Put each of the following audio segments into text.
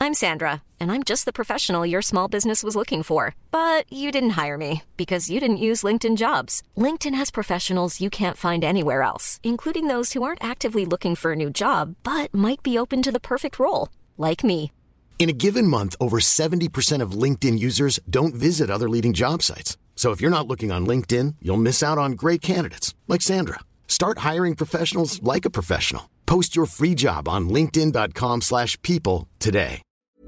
I'm Sandra, and I'm just the professional your small business was looking for. But you didn't hire me because you didn't use LinkedIn Jobs. LinkedIn has professionals you can't find anywhere else, including those who aren't actively looking for a new job, but might be open to the perfect role, like me. In a given month, over 70% of LinkedIn users don't visit other leading job sites. So if you're not looking on LinkedIn, you'll miss out on great candidates like Sandra. Start hiring professionals like a professional. Post your free job on linkedin.com/people today.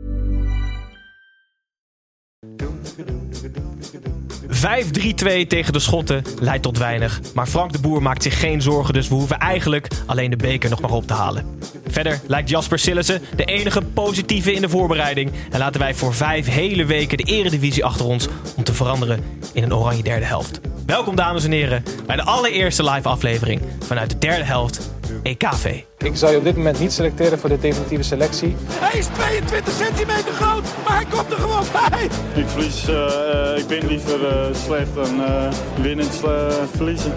5-3-2 tegen de Schotten leidt tot weinig. Maar Frank de Boer maakt zich geen zorgen, dus we hoeven eigenlijk alleen de beker nog maar op te halen. Verder lijkt Jasper Sillissen de enige positieve in de voorbereiding. En laten wij voor 5 hele weken de eredivisie achter ons om te veranderen in een oranje derde helft. Welkom dames en heren bij de allereerste live aflevering vanuit de derde helft EKV. Ik zou je op dit moment niet selecteren voor de definitieve selectie. Hij is 22 centimeter groot, maar hij komt er gewoon bij. Ik ben liever slecht dan winnend verliezen.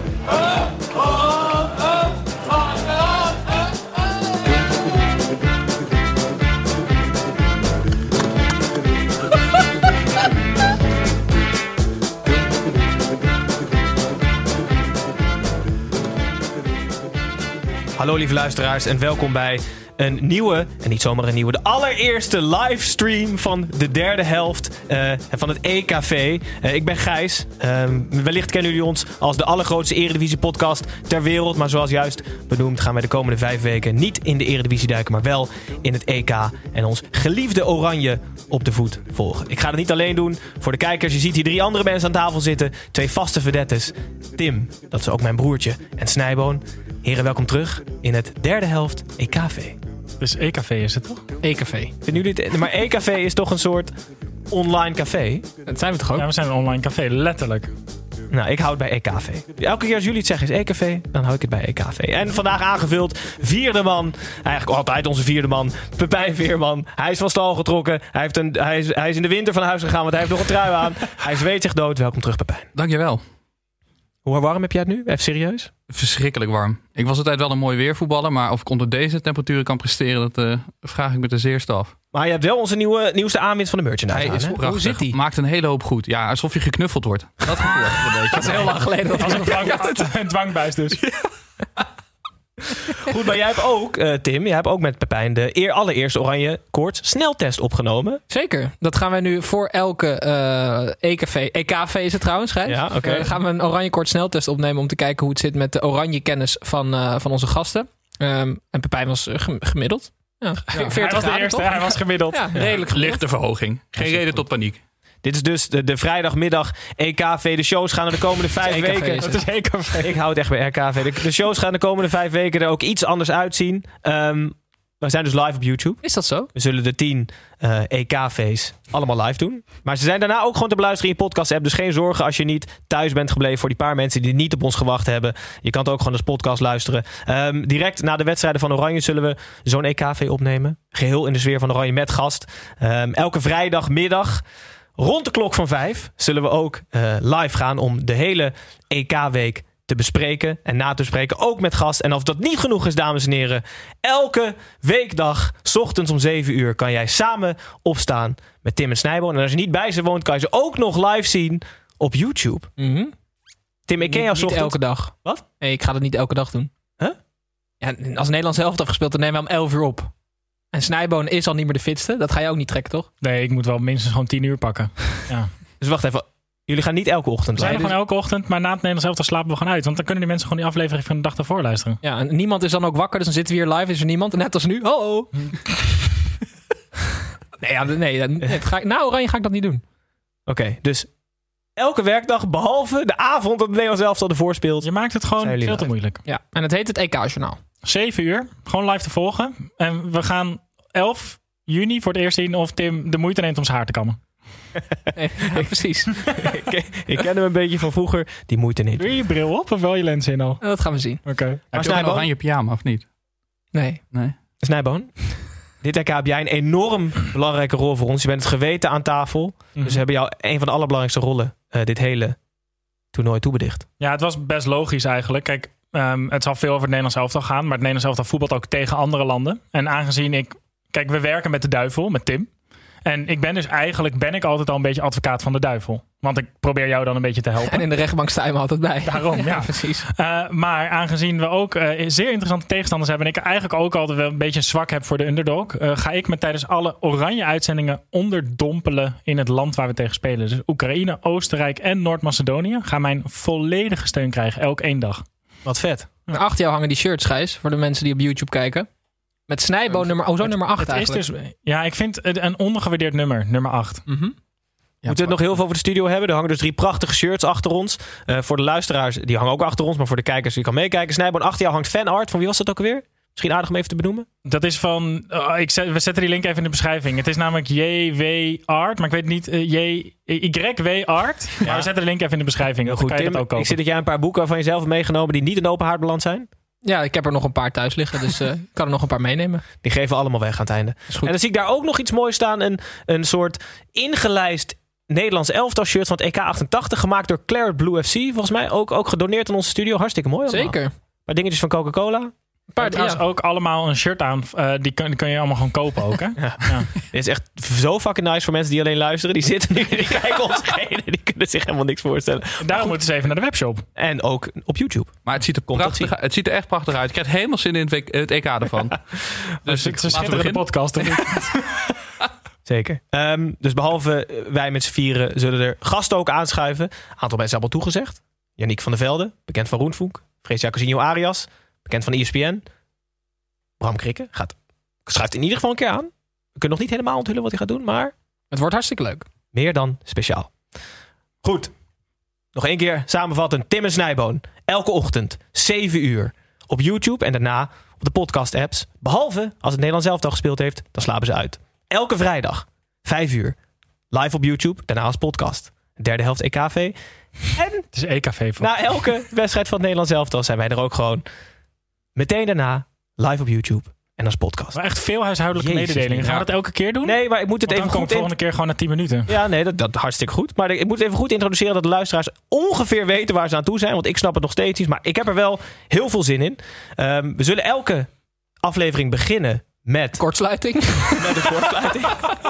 Hallo lieve luisteraars en welkom bij een nieuwe, en niet zomaar een nieuwe, de allereerste livestream van de derde helft van het EKV. Ik ben Gijs. Wellicht kennen jullie ons als de allergrootste eredivisie podcast ter wereld. Maar zoals juist benoemd gaan wij de komende 5 weken niet in de eredivisie duiken, maar wel in het EK en ons geliefde oranje op de voet volgen. Ik ga het niet alleen doen. Voor de kijkers, je ziet hier 3 andere mensen aan tafel zitten. 2 vaste vedettes. Tim, dat is ook mijn broertje, en Snijboon. Heren, welkom terug in het derde helft EKV. Dus EKV is het toch? EKV. Vinden jullie het? Maar EKV is toch een soort online café? Dat zijn we toch ook? Ja, we zijn een online café, letterlijk. Nou, ik hou het bij EKV. Elke keer als jullie het zeggen is EKV, dan hou ik het bij EKV. En vandaag aangevuld, 4e man. Eigenlijk altijd onze 4e man. Pepijn Veerman. Hij is van stal getrokken. Hij is in de winter van huis gegaan, want hij heeft nog een trui aan. Hij zweet zich dood. Welkom terug, Pepijn. Dankjewel. Hoe warm heb jij het nu? Even serieus? Verschrikkelijk warm. Ik was altijd wel een mooi weervoetballer, maar of ik onder deze temperaturen kan presteren, dat vraag ik me ten zeerste af. Maar je hebt wel onze nieuwste aanwinst van de merchandise. Hij is prachtig. Hoe zit hij? Maakt een hele hoop goed. Ja, alsof je geknuffeld wordt. Dat gevoel heb ik een beetje. Dat is heel lang geleden. Dat was een dwangbuis dus. Goed, maar jij hebt ook, Tim, jij hebt ook met Pepijn de allereerste oranje koorts sneltest opgenomen. Zeker. Dat gaan wij nu voor elke EKV is het trouwens, Gijs. Ja, oké. Gaan we een oranje koorts sneltest opnemen om te kijken hoe het zit met de oranje kennis van onze gasten. En Pepijn was gemiddeld. Ja, 40 hij was de graden, eerste, toch? hij was gemiddeld. Ja, redelijk Lichte verhoging. Geen reden tot paniek. Dit is dus de vrijdagmiddag EKV. De shows gaan er de komende 5 weken... Dat is EKV. Ik hou het echt bij RKV. De shows gaan de komende 5 weken er ook iets anders uitzien. We zijn dus live op YouTube. Is dat zo? We zullen de 10 EKV's allemaal live doen. Maar ze zijn daarna ook gewoon te beluisteren in je podcast-app. Dus geen zorgen als je niet thuis bent gebleven voor die paar mensen die niet op ons gewacht hebben. Je kan het ook gewoon als podcast luisteren. Direct na de wedstrijden van Oranje zullen we zo'n EKV opnemen. Geheel in de sfeer van Oranje met gast. Elke vrijdagmiddag rond de klok van 5 zullen we ook live gaan om de hele EK-week te bespreken en na te bespreken, ook met gast. En als dat niet genoeg is, dames en heren, elke weekdag, 's ochtends om 7 uur, kan jij samen opstaan met Tim en Snijboon. En als je niet bij ze woont, kan je ze ook nog live zien op YouTube. Mm-hmm. Tim, ik ken jou 's Niet ochtends. elke dag. Wat? Nee, ik ga dat niet elke dag doen. Huh? Ja, als Nederland zelf heeft gespeeld, dan nemen we om 11 uur op. En Snijboon is al niet meer de fitste. Dat ga je ook niet trekken, toch? Nee, ik moet wel minstens gewoon 10 uur pakken. Ja. Dus wacht even. Jullie gaan niet elke ochtend We zijn er live? gewoon elke ochtend, maar na het Nederlands elftal slapen we gewoon uit. Want dan kunnen die mensen gewoon die aflevering van de dag ervoor luisteren. Ja, en niemand is dan ook wakker, dus dan zitten we hier live. Is er niemand, net als nu. Hallo! Na Oranje ga ik dat niet doen. Oké, dus elke werkdag, behalve de avond dat het Nederlands elftal ervoor speelt. Je maakt het gewoon Zijn jullie veel te live? moeilijk. Ja, en het heet het EK-journaal. 7 uur, gewoon live te volgen. En we gaan 11 juni voor het eerst zien of Tim de moeite neemt om zijn haar te kammen. Ja, precies. Ik ken hem een beetje van vroeger. Die moeite niet. Doe je je bril op of wel je lens in al? Dat gaan we zien. Oké. Heb je ook een Snijboon? oranje pyjama of niet? Nee. Nee. Snijboon, dit EK heb jij een enorm belangrijke rol voor ons. Je bent het geweten aan tafel. Dus we hebben jou een van de allerbelangrijkste rollen dit hele toernooi toebedicht. Ja, het was best logisch eigenlijk. Kijk, het zal veel over het Nederlands elftal gaan. Maar het Nederlands elftal voetbalt ook tegen andere landen. En aangezien ik Kijk, we werken met de duivel, met Tim. En ik ben dus eigenlijk altijd al een beetje advocaat van de duivel. Want ik probeer jou dan een beetje te helpen. En in de rechtbank sta je me altijd bij. Daarom, ja. Precies. Maar aangezien we ook zeer interessante tegenstanders hebben... en ik eigenlijk ook altijd wel een beetje een zwak heb voor de underdog... ga ik me tijdens alle oranje uitzendingen onderdompelen in het land waar we tegen spelen. Dus Oekraïne, Oostenrijk en Noord-Macedonië gaan mijn volledige steun krijgen. Elk 1 dag. Wat vet. Ja. Achter jou hangen die shirts, Gijs. Voor de mensen die op YouTube kijken. Met Snijboon nummer 8 eigenlijk. Is dus, ja, ik vind het een ondergewaardeerd nummer 8. Mm-hmm. We moeten het nog heel veel over de studio hebben. Er hangen dus 3 prachtige shirts achter ons. Voor de luisteraars, die hangen ook achter ons. Maar voor de kijkers, die kan meekijken. Snijboon, achter jou hangt fanart. Van wie was dat ook alweer? Misschien aardig om even te benoemen. Dat is van... we zetten die link even in de beschrijving. Het is namelijk JW Art. Maar ik weet niet... YW Art. Ja. Maar we zetten de link even in de beschrijving. Heel goed, kan je Tim, dat ook kopen. Ik zie dat jij een paar boeken van jezelf hebt meegenomen... die niet in de open haard beland zijn. Ja, ik heb er nog een paar thuis liggen. Dus ik kan er nog een paar meenemen. Die geven we allemaal weg aan het einde. En dan zie ik daar ook nog iets moois staan. Een soort ingelijst Nederlands elftal shirt van het EK 88. Gemaakt door Claret Blue FC. Volgens mij ook gedoneerd aan onze studio. Hartstikke mooi allemaal. Zeker. Een paar dingetjes van Coca-Cola. Trouwens ook allemaal een shirt aan. Die kun je allemaal gewoon kopen ook, hè? Ja. Dit is echt zo fucking nice voor mensen die alleen luisteren. Die zitten nu, die kijken ons heen. Die kunnen zich helemaal niks voorstellen. Daarom moeten ze even naar de webshop. En ook op YouTube. Maar het ziet er echt prachtig uit. Ik krijg helemaal zin in het EK ervan. Dus het is een schitterende podcast. Zeker. Dus behalve wij met z'n vieren zullen er gasten ook aanschuiven. Een aantal mensen hebben al toegezegd. Yannick van der Velde, bekend van Roenvoek. Freesia Cousinho Arias, bekend van ESPN. Bram Krikke schuift in ieder geval een keer aan. We kunnen nog niet helemaal onthullen wat hij gaat doen, maar... Het wordt hartstikke leuk. Meer dan speciaal. Goed. Nog 1 keer samenvatten. Tim en Snijboon. Elke ochtend, 7 uur. Op YouTube en daarna op de podcast-apps. Behalve als het Nederlands elftal gespeeld heeft, dan slapen ze uit. Elke vrijdag, 5 uur. Live op YouTube, daarna als podcast. Derde helft EKV. En het is EKV. Na elke wedstrijd van het Nederlands elftal zijn wij er ook gewoon meteen daarna live op YouTube en als podcast. Maar echt veel huishoudelijke mededelingen. Gaan we dat elke keer doen? Nee, maar ik moet het even goed... de volgende keer gewoon na 10 minuten. Ja, nee, dat hartstikke goed. Maar ik moet het even goed introduceren dat de luisteraars ongeveer weten waar ze aan toe zijn. Want ik snap het nog steeds niet. Maar ik heb er wel heel veel zin in. We zullen elke aflevering beginnen met... Kortsluiting. Met een kortsluiting.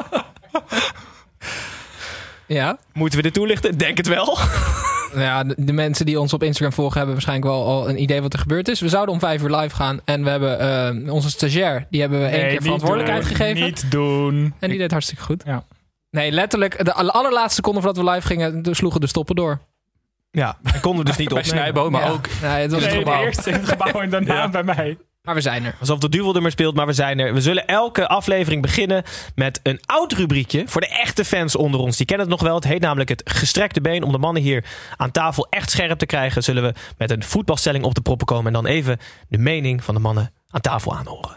Ja. Moeten we dit toelichten? Denk het wel. Ja, de mensen die ons op Instagram volgen hebben waarschijnlijk wel al een idee wat er gebeurd is. We zouden om 5 uur live gaan. En we hebben onze stagiair, die hebben we 1 keer verantwoordelijkheid gegeven. Niet doen. En die deed hartstikke goed. Ja. Nee, letterlijk, de allerlaatste seconde voordat we live gingen, sloegen de stoppen door. Ja, en konden we dus niet op Snijboon, maar ook... Nee, het was het gebouw. Eerst in het gebouw en daarna bij mij. Maar we zijn er. Alsof de duivel er maar speelt, maar we zijn er. We zullen elke aflevering beginnen met een oud rubriekje. Voor de echte fans onder ons. Die kennen het nog wel. Het heet namelijk het gestrekte been. Om de mannen hier aan tafel echt scherp te krijgen, zullen we met een voetbalstelling op de proppen komen. En dan even de mening van de mannen aan tafel aanhoren.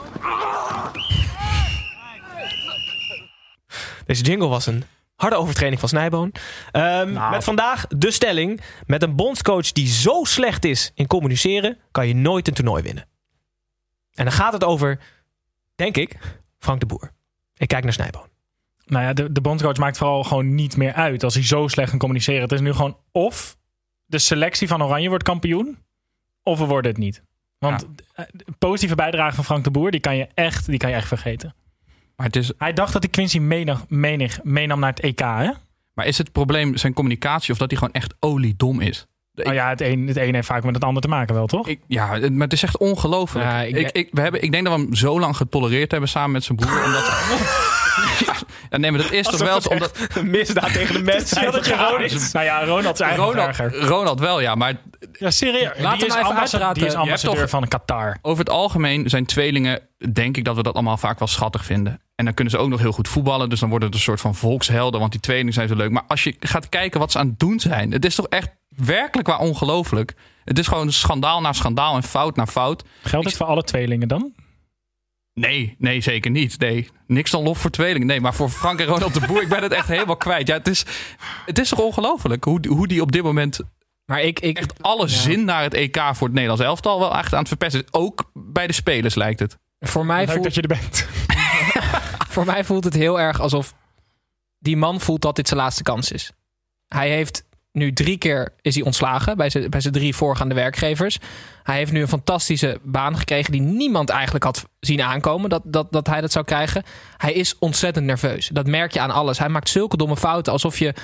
Deze jingle was een harde overtraining van Snijboon. Met vandaag de stelling. Met een bondscoach die zo slecht is in communiceren, kan je nooit een toernooi winnen. En dan gaat het over, denk ik, Frank de Boer. Ik kijk naar Snijboon. Nou ja, de bondscoach maakt vooral gewoon niet meer uit als hij zo slecht kan communiceren. Het is nu gewoon of de selectie van Oranje wordt kampioen, of we worden het niet. Want de positieve bijdrage van Frank de Boer, die kan je echt vergeten. Maar hij dacht dat hij Quincy meenam naar het EK, hè? Maar is het probleem zijn communicatie of dat hij gewoon echt oliedom is? Het een heeft vaak met het ander te maken wel, toch? Maar het is echt ongelooflijk. Ja, ik denk dat we hem zo lang getolereerd hebben samen met zijn broer. Omdat... nee, maar dat is toch wel... Omdat... Een misdaad tegen de mensheid. Nou ja, Ronald is eigenlijk Ronald wel, ja. Maar... Ja, serieus. Laat hem even uitpraten. Die is ambassadeur van Qatar. Over het algemeen zijn tweelingen, denk ik dat we dat allemaal vaak wel schattig vinden. En dan kunnen ze ook nog heel goed voetballen. Dus dan worden het een soort van volkshelden. Want die tweelingen zijn zo leuk. Maar als je gaat kijken wat ze aan het doen zijn. Het is toch echt werkelijk waar ongelooflijk. Het is gewoon schandaal na schandaal en fout na fout. Geldt het voor alle tweelingen dan? Nee, zeker niet. Nee, niks dan lof voor tweelingen. Nee, maar voor Frank en Ronald de Boer, ik ben het echt helemaal kwijt. Ja, het is toch ongelooflijk hoe die op dit moment... Maar ik echt alle zin naar het EK voor het Nederlands elftal wel echt aan het verpesten. Ook bij de spelers lijkt het. Voor mij leuk dat je er bent. Voor mij voelt het heel erg alsof die man voelt dat dit zijn laatste kans is. Hij heeft nu 3 keer is hij ontslagen bij zijn 3 voorgaande werkgevers. Hij heeft nu een fantastische baan gekregen die niemand eigenlijk had zien aankomen dat hij dat zou krijgen. Hij is ontzettend nerveus. Dat merk je aan alles. Hij maakt zulke domme fouten alsof je,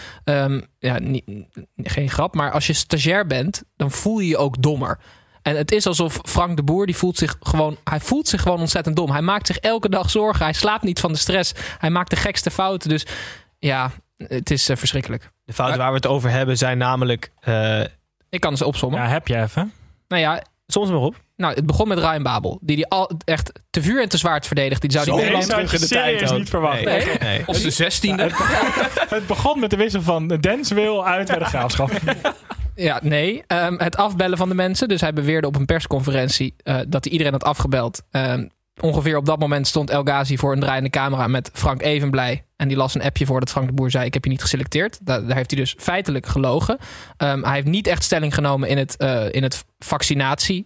geen grap, maar als je stagiair bent, dan voel je je ook dommer. En het is alsof Frank de Boer, hij voelt zich gewoon ontzettend dom. Hij maakt zich elke dag zorgen. Hij slaapt niet van de stress. Hij maakt de gekste fouten. Dus ja, het is verschrikkelijk. De fouten waar we het over hebben zijn namelijk... Ik kan ze opsommen. Ja, heb je even? Nou ja, soms maar op. Nou, het begon met Ryan Babel. Die al echt te vuur en te zwaard verdedigt. Die zou die Nederland terug in de tijd niet verwacht. Nee. Of de 16e. Het begon met de wissel van Denswil uit bij de Graafschap. Ja, nee. Het afbellen van de mensen. Dus hij beweerde op een persconferentie dat hij iedereen had afgebeld. Ongeveer op dat moment stond El Ghazi voor een draaiende camera met Frank Evenblij. En die las een appje voor dat Frank de Boer zei: ik heb je niet geselecteerd. Daar heeft hij dus feitelijk gelogen. Hij heeft niet echt stelling genomen in het vaccinatie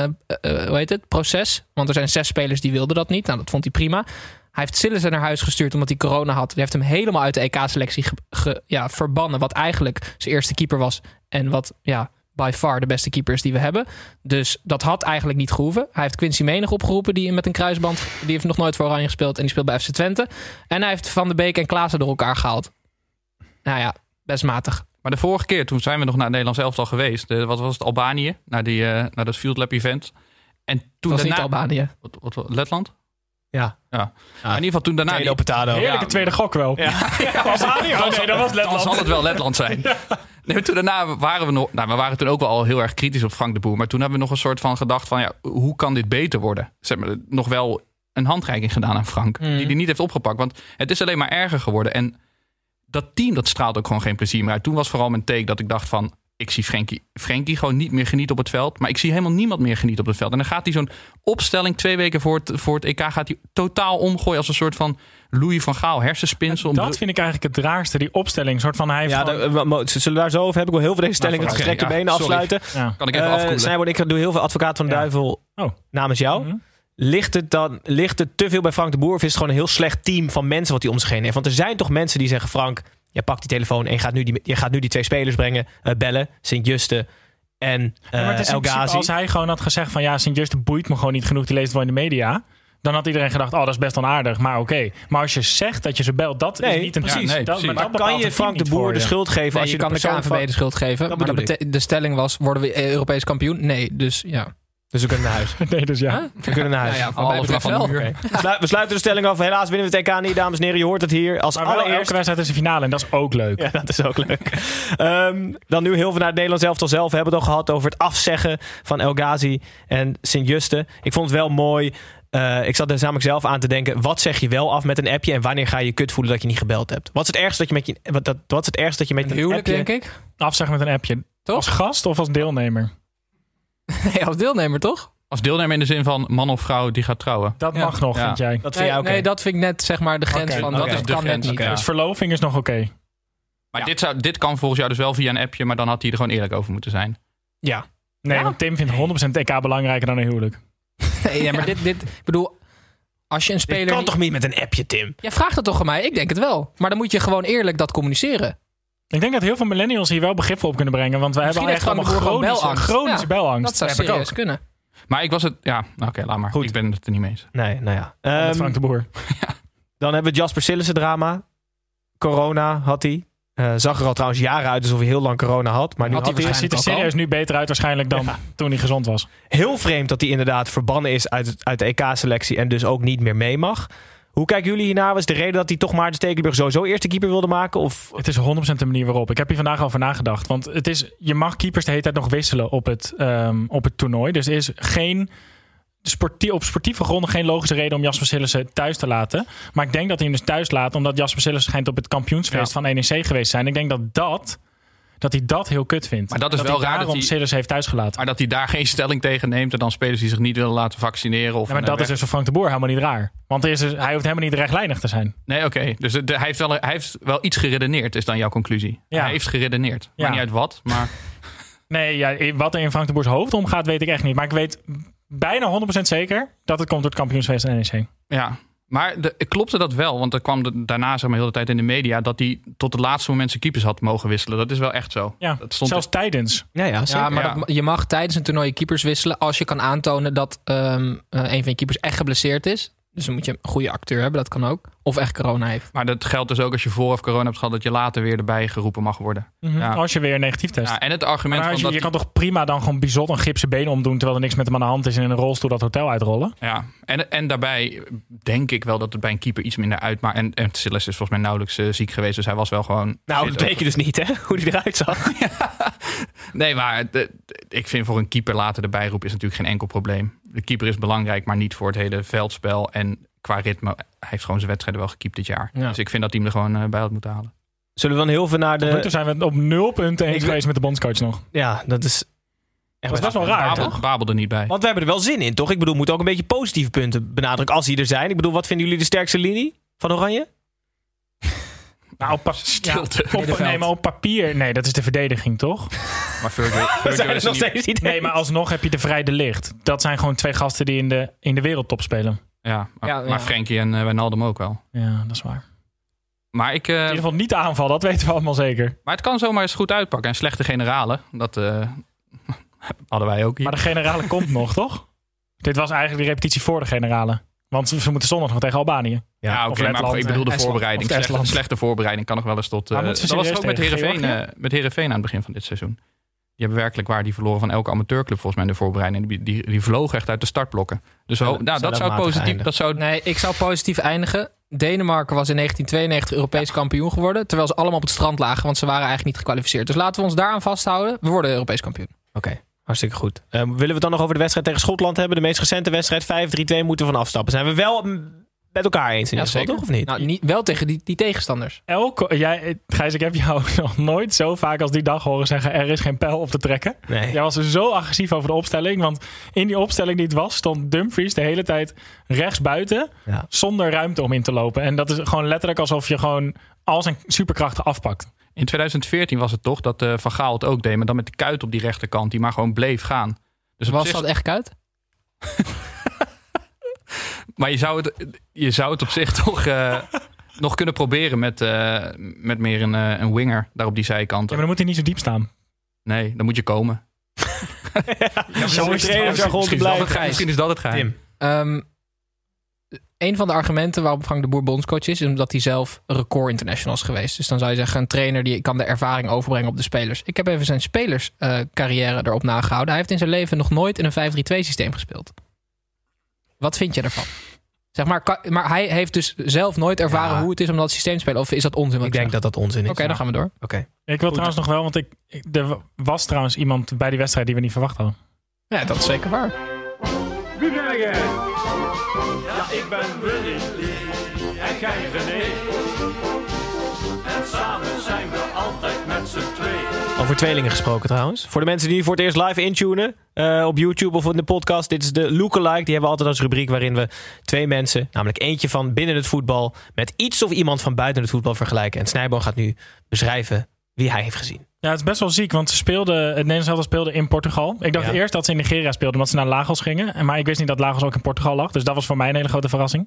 proces. Want er zijn 6 spelers die wilden dat niet. Nou, dat vond hij prima. Hij heeft Sillissen naar huis gestuurd omdat hij corona had. Die heeft hem helemaal uit de EK-selectie verbannen. Wat eigenlijk zijn eerste keeper was. En wat by far de beste keepers die we hebben. Dus dat had eigenlijk niet gehoeven. Hij heeft Quincy Menig opgeroepen, die met een kruisband. Die heeft nog nooit voor Oranje gespeeld. En die speelt bij FC Twente. En hij heeft Van de Beek en Klaassen door elkaar gehaald. Nou ja, best matig. Maar de vorige keer, toen zijn we nog naar het Nederlands elftal geweest. Wat was het? Albanië. Naar dat Field Lab event. En toen was niet Albanië. Wat Letland? Ja. Maar in ieder geval toen daarna... Heerlijke tweede gok wel. Ja. Albanië? Oh nee, dat was Letland. Dan zal het wel Letland zijn. Ja. Nee, toen daarna waren we nog... Nou, we waren toen ook wel al heel erg kritisch op Frank de Boer. Maar toen hebben we nog een soort van gedacht van... hoe kan dit beter worden? Ze hebben nog wel een handreiking gedaan aan Frank. Die hij niet heeft opgepakt. Want het is alleen maar erger geworden. En dat team, dat straalt ook gewoon geen plezier meer uit. Toen was vooral mijn take dat ik dacht van... Ik zie Frenkie gewoon niet meer genieten op het veld. Maar ik zie helemaal niemand meer genieten op het veld. En dan gaat hij zo'n opstelling 2 weken voor het EK... gaat hij totaal omgooien als een soort van Louis van Gaal hersenspinsel. Dat vind ik eigenlijk het raarste, die opstelling. Soort van hij zullen we daar zo over hebben? Ik wil heel veel deze stellingen met gestrekte benen afsluiten. Ja. Kan ik even afkoelen? Snijboord, ik doe heel veel advocaat van de duivel namens jou. Mm-hmm. Ligt het te veel bij Frank de Boer? Of is het gewoon een heel slecht team van mensen wat hij om zich heen heeft? Want er zijn toch mensen die zeggen... Frank, je pakt die telefoon en je gaat nu die 2 spelers bellen. Sint-Juste en El Ghazi. Als hij gewoon had gezegd van... Sint-Juste boeit me gewoon niet genoeg. Die leest het wel in de media. Dan had iedereen gedacht, dat is best onaardig, maar oké. Maar als je zegt dat je ze belt, dat is niet een precies. Maar kan je Frank de Boer de schuld geven? Als je kan de KNVB de schuld geven. Maar de stelling was, worden we Europees kampioen? Nee, dus ja. Dus we kunnen naar huis. Nee, dus ja. We kunnen naar huis. We sluiten de stelling af. Helaas winnen we het EK niet, dames en heren. Je hoort het hier als allereerst. Elke wedstrijd is een finale en dat is ook leuk. Ja, dat is ook leuk. Dan nu heel veel naar het Nederlands elftal zelf. We hebben het al gehad over het afzeggen van El Ghazi en Sint-Juste. Ik vond het wel mooi. Ik zat er namelijk zelf aan te denken. Wat zeg je wel af met een appje? En wanneer ga je kut voelen dat je niet gebeld hebt? Wat is het ergste dat je met een huwelijk, appje... denk ik? Afzeggen met een appje. Toch? Als gast of als deelnemer? Nee, als deelnemer toch? Als deelnemer in de zin van man of vrouw die gaat trouwen. Dat mag nog, vind jij? Dat vind jij oké? Nee, dat vind ik net zeg maar de grens van... Dat is de grens, net niet. Okay. Dus verloving is nog oké. Maar dit kan volgens jou dus wel via een appje... maar dan had hij er gewoon eerlijk over moeten zijn. Ja. Nee, want Tim vindt 100% EK belangrijker dan een huwelijk. Nee, maar dit bedoel... Als je een speler... Je kan toch niet met een appje, Tim? Ja, vraag dat toch aan mij. Ik denk het wel. Maar dan moet je gewoon eerlijk dat communiceren. Ik denk dat heel veel millennials hier wel begrip op kunnen brengen. Want we hebben echt allemaal chronische belangst. Dat zou serieus kunnen. Maar ik was het... Ja, oké, laat maar. Goed. Ik ben het er niet mee eens. Nee, nou ja. Met Frank de Boer. Dan hebben we Jasper Sillissen drama. Corona had hij. Zag er al trouwens jaren uit alsof hij heel lang corona had. Maar nu hij ziet er serieus nu beter uit waarschijnlijk dan toen hij gezond was. Heel vreemd dat hij inderdaad verbannen is uit de EK-selectie en dus ook niet meer mee mag. Hoe kijken jullie hiernaar? Was de reden dat hij toch Maarten Stekelenburg sowieso eerste keeper wilde maken? Of? Het is 100% de manier waarop. Ik heb hier vandaag over nagedacht. Want je mag keepers de hele tijd nog wisselen op het toernooi. Dus er is op sportieve gronden geen logische reden om Jasper Sillissen thuis te laten. Maar ik denk dat hij hem dus thuis laat, omdat Jasper Sillissen schijnt op het kampioensfeest van NEC geweest te zijn. Ik denk dat hij dat heel kut vindt. Maar dat is wel raar dat hij Sillissen heeft thuisgelaten. Maar dat hij daar geen stelling tegen neemt en dan spelers die zich niet willen laten vaccineren. Of maar dat is dus voor Frank de Boer helemaal niet raar. Want hij hoeft helemaal niet rechtlijnig te zijn. Nee, oké. Dus hij heeft wel iets geredeneerd, is dan jouw conclusie. Ja. Hij heeft geredeneerd. Ja. Maakt niet uit wat, maar... Nee, wat er in Frank de Boers hoofd omgaat, weet ik echt niet. Maar ik weet bijna 100% zeker dat het komt door het kampioensfeest van NEC. Ja. Maar klopte dat wel? Want er kwam daarna zeg maar heel de hele tijd in de media dat hij tot het laatste moment zijn keepers had mogen wisselen. Dat is wel echt zo. Ja, dat stond zelfs tijdens. Ja, maar je mag tijdens een toernooi je keepers wisselen als je kan aantonen dat een van je keepers echt geblesseerd is. Dus dan moet je een goede acteur hebben, dat kan ook. Of echt corona heeft. Maar dat geldt dus ook als je voor of corona hebt gehad, dat je later weer erbij geroepen mag worden. Mm-hmm. Ja. Als je weer negatief test. Ja, en het argument van je kan toch prima dan gewoon Bizot een gipsen been omdoen terwijl er niks met hem aan de hand is en in een rolstoel dat hotel uitrollen? Ja, en daarbij denk ik wel dat het bij een keeper iets minder uitmaakt. En Silas is volgens mij nauwelijks ziek geweest, dus hij was wel gewoon... Nou, dat weet je dus niet, hè? Hoe hij eruit zag. Nee, maar ik vind voor een keeper later erbij roepen is natuurlijk geen enkel probleem. De keeper is belangrijk, maar niet voor het hele veldspel. En qua ritme, hij heeft gewoon zijn wedstrijden wel gekiept dit jaar. Ja. Dus ik vind dat hij hem er gewoon bij had moeten halen. Zullen we dan heel veel naar de... Toen zijn we op 0 punten eens geweest met de bondscoach nog. Ja, dat is... Dat is best wel raar, toch? Babel er niet bij. Want we hebben er wel zin in, toch? Ik bedoel, we moeten ook een beetje positieve punten benadrukken als die er zijn. Ik bedoel, wat vinden jullie de sterkste linie van Oranje? Nou, stilte. Maar op papier... Nee, dat is de verdediging, toch? Maar Virgil is nog steeds niet. Nee, maar alsnog heb je de Vrij de Ligt. Dat zijn gewoon 2 gasten die in de wereldtop spelen. Ja, maar Frenkie en Wijnaldum ook wel. Ja, dat is waar. Maar in ieder geval niet de aanval, dat weten we allemaal zeker. Maar het kan zomaar eens goed uitpakken. En slechte generalen, dat hadden wij ook hier. Maar de generale komt nog, toch? Dit was eigenlijk de repetitie voor de generale. Want ze moeten zondag nog tegen Albanië. Ja, oké, maar ik bedoel de voorbereiding. Slechte voorbereiding kan nog wel eens tot... dat was ook met Heerenveen aan het begin van dit seizoen. Die hebben werkelijk waar die verloren van elke amateurclub volgens mij in de voorbereiding. Die vlogen echt uit de startblokken. Dus dat zou positief... Nee, ik zou positief eindigen. Denemarken was in 1992 Europees kampioen geworden. Terwijl ze allemaal op het strand lagen, want ze waren eigenlijk niet gekwalificeerd. Dus laten we ons daaraan vasthouden. We worden Europees kampioen. Oké. Hartstikke goed. Willen we het dan nog over de wedstrijd tegen Schotland hebben? De meest recente wedstrijd, 5-3-2, moeten we van afstappen. Zijn we wel met elkaar eens in dit geval, toch? Of niet? Nou, wel tegen die tegenstanders. Gijs, ik heb jou nog nooit zo vaak als die dag horen zeggen... er is geen pijl op te trekken. Nee. Jij was zo agressief over de opstelling. Want in die opstelling die het was, stond Dumfries de hele tijd rechts buiten... zonder ruimte om in te lopen. En dat is gewoon letterlijk alsof je gewoon al zijn superkrachten afpakt. In 2014 was het toch dat Van Gaal het ook deed... maar dan met de Kuyt op die rechterkant, die maar gewoon bleef gaan. Dus was dat echt Kuyt? Maar je zou het op zich toch nog kunnen proberen met meer een winger daar op die zijkant. Ja, maar dan moet hij niet zo diep staan. Nee, dan moet je komen. Misschien is dat het geheim. Een van de argumenten waarop Frank de Boer bondscoach is omdat hij zelf record international is geweest. Dus dan zou je zeggen, een trainer die kan de ervaring overbrengen op de spelers. Ik heb even zijn spelerscarrière erop nagehouden. Hij heeft in zijn leven nog nooit in een 5-3-2 systeem gespeeld. Wat vind je ervan? Zeg maar hij heeft dus zelf nooit ervaren hoe het is om dat systeem te spelen. Of is dat onzin? Ik denk dat onzin is. Oké, dan gaan we door. Okay. Ik wil trouwens nog wel, want er was trouwens iemand bij die wedstrijd die we niet verwacht hadden. Ja, dat is zeker waar. Wie ben jij? Ja, ik ben Willy en jij René. En samen zijn we altijd met z'n tweeën. Over tweelingen gesproken trouwens. Voor de mensen die voor het eerst live intunen op YouTube of in de podcast. Dit is de Lookalike. Die hebben we altijd als rubriek waarin we 2 mensen, namelijk eentje van binnen het voetbal, met iets of iemand van buiten het voetbal vergelijken. En Snijboon gaat nu beschrijven wie hij heeft gezien. Ja, het is best wel ziek, want het Nederlands elftal speelde in Portugal. Ik dacht eerst dat ze in Nigeria speelden, omdat ze naar Lagos gingen. Maar ik wist niet dat Lagos ook in Portugal lag. Dus dat was voor mij een hele grote verrassing.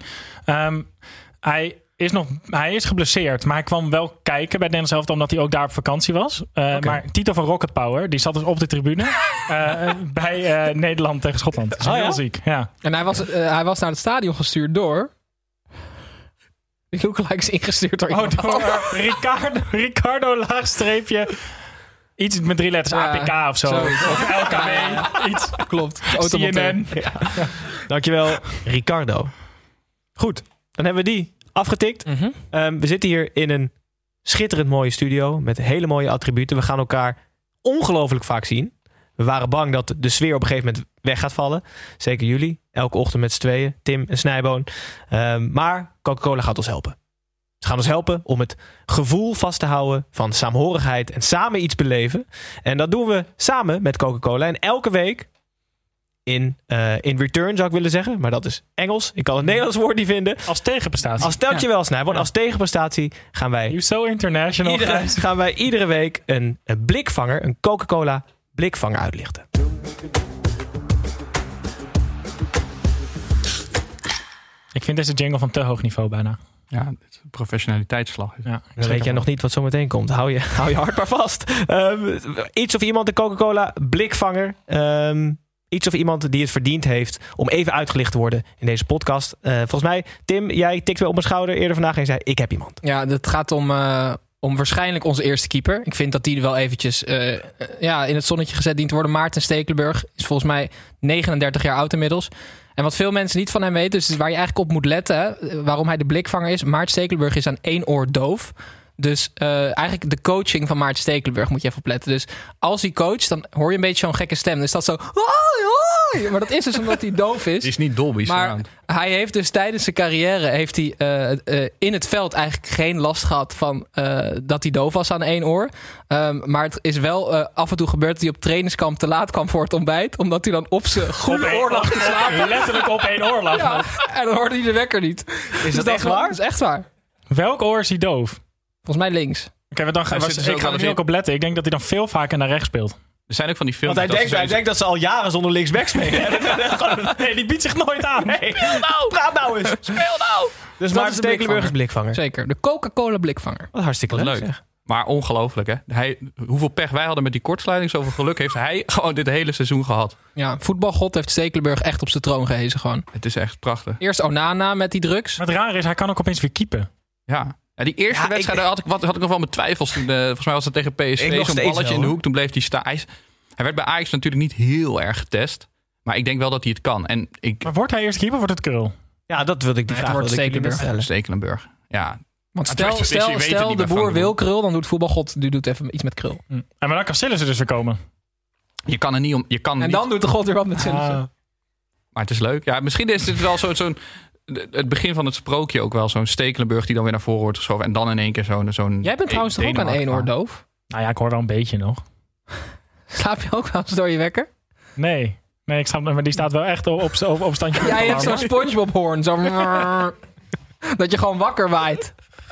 Hij is geblesseerd, maar hij kwam wel kijken bij het Nederlands elftal, omdat hij ook daar op vakantie was. Maar Tito van Rocket Power, die zat dus op de tribune bij Nederland tegen Schotland. Dat is heel ziek, ja. En hij was naar het stadion gestuurd door... Die Lookalike is ingestuurd door Ricardo laagstreepje... Iets met 3 letters, APK of zo. Of LKW, iets. Klopt. CNN. Ja. Dankjewel, Ricardo. Goed, dan hebben we die afgetikt. Mm-hmm. We zitten hier in een schitterend mooie studio met hele mooie attributen. We gaan elkaar ongelooflijk vaak zien. We waren bang dat de sfeer op een gegeven moment weg gaat vallen. Zeker jullie. Elke ochtend met z'n tweeën. Tim en Snijboon. Maar Coca-Cola gaat ons helpen. Ze gaan ons helpen om het gevoel vast te houden van saamhorigheid en samen iets beleven. En dat doen we samen met Coca-Cola. En elke week in return zou ik willen zeggen. Maar dat is Engels. Ik kan het Nederlands woord niet vinden. Als tegenprestatie. Dankjewel Snijboon. Als tegenprestatie gaan wij... You're so international. Gaan wij iedere week een blikvanger, een Coca-Cola blikvanger uitlichten. Ik vind deze jingle van te hoog niveau bijna. Ja, dit is een professionaliteitsslag. Ja, Dan weet jij nog niet wat zo meteen komt. Hou je hart maar vast. Iets of iemand, de Coca-Cola blikvanger. Iets of iemand die het verdiend heeft om even uitgelicht te worden in deze podcast. Volgens mij, Tim, jij tikte wel op mijn schouder eerder vandaag en zei, ik heb iemand. Ja, het gaat om waarschijnlijk onze eerste keeper. Ik vind dat die wel eventjes in het zonnetje gezet dient te worden. Maarten Stekelenburg is volgens mij 39 jaar oud inmiddels. En wat veel mensen niet van hem weten, dus waar je eigenlijk op moet letten, waarom hij de blikvanger is. Maarten Stekelenburg is aan 1 oor doof. Dus eigenlijk de coaching van Maarten Stekelenburg moet je even opletten. Dus als hij coacht, dan hoor je een beetje zo'n gekke stem. Dus dat zo... Maar dat is dus omdat hij doof is. Het is niet Dolby Surround. Maar hij heeft dus tijdens zijn carrière in het veld eigenlijk geen last gehad van dat hij doof was aan 1 oor. Maar het is wel af en toe gebeurd dat hij op trainingskamp te laat kwam voor het ontbijt. Omdat hij dan op zijn goede oor lag te slapen. Letterlijk op 1 oor lag. Ja, en dan hoorde hij de wekker niet. Is dat echt waar? Dat is echt waar. Welk oor is hij doof? Volgens mij links. Oké, ik ga er nu ook op letten. Ik denk dat hij dan veel vaker naar rechts speelt. Er zijn ook van die films... Want hij denkt dat ze al jaren zonder linksback spelen. Nee, die biedt zich nooit aan. Nee. Praat nou eens. Speel nou. Dus Maarten Stekelenburg is blikvanger. Zeker, de Coca-Cola blikvanger. Wat hartstikke leuk. Zeg. Maar ongelooflijk, hè? Hoeveel pech wij hadden met die kortsluiting. Zoveel geluk heeft hij gewoon dit hele seizoen gehad. Ja, voetbalgod heeft Stekelenburg echt op zijn troon gehezen gewoon. Het is echt prachtig. Eerst Onana met die drugs. Maar het rare is, hij kan ook opeens weer keepen. Ja, die eerste wedstrijd had ik nog wel mijn twijfels. Toen, volgens mij was het tegen PSV. Zo'n balletje in de hoek. Toen bleef hij staan. Hij werd bij Ajax natuurlijk niet heel erg getest. Maar ik denk wel dat hij het kan. Maar wordt hij eerst keeper of wordt het Krul? Ja, dat wilde ik die vraag wordt Stekelenburg. Ja. Want stel de boer wil Krul, dan doet voetbalgod even iets met Krul. En maar dan kan Sillissen dus weer komen. Je kan er niet om. Dan doet de god weer wat met Sillissen. Maar het is leuk. Ja, misschien is dit wel zo'n het begin van het sprookje ook wel. Zo'n Stekelenburg die dan weer naar voren wordt geschoven. En dan in één keer zo'n Jij bent trouwens toch ook aan 1 oor doof? Nou ja, ik hoor wel een beetje nog. Slaap je ook wel eens door je wekker? Nee, ik snap, maar die staat wel echt op standje. Jij hebt zo'n SpongeBob hoorn. Dat je gewoon wakker waait.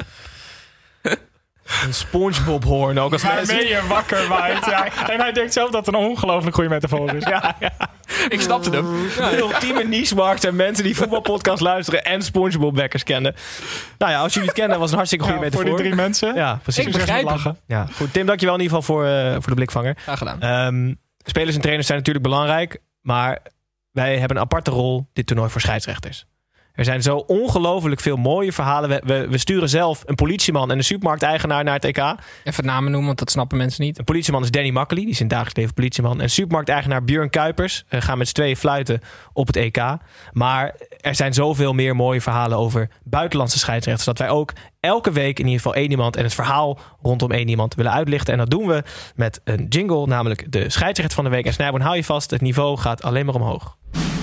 Een SpongeBob hoorn ook. Waarmee je wakker waait. Ja. En hij denkt zelf dat het een ongelooflijk goede metafoor is. Ja. Ik snapte hem. De ultieme niche-markt zijn mensen die voetbalpodcast luisteren en SpongeBob-wekkers kennen. Nou ja, als jullie het kennen, was een hartstikke goede metafoor. Voor die 3 mensen. Ja, precies. Ik begrijp het. Ja, goed. Tim, dankjewel in ieder geval voor de blikvanger. Graag gedaan. Spelers en trainers zijn natuurlijk belangrijk, maar wij hebben een aparte rol dit toernooi voor scheidsrechters. Er zijn zo ongelooflijk veel mooie verhalen. We sturen zelf een politieman en een supermarkteigenaar naar het EK. Even namen noemen, want dat snappen mensen niet. Een politieman is Danny Makkely, die is in het dagelijks leven politieman. En supermarkteigenaar Björn Kuipers gaan met z'n tweeën fluiten op het EK. Maar er zijn zoveel meer mooie verhalen over buitenlandse scheidsrechters, dat wij ook elke week in ieder geval één iemand en het verhaal rondom één iemand willen uitlichten. En dat doen we met een jingle, namelijk de scheidsrechter van de week. En Snijboon, hou je vast, het niveau gaat alleen maar omhoog.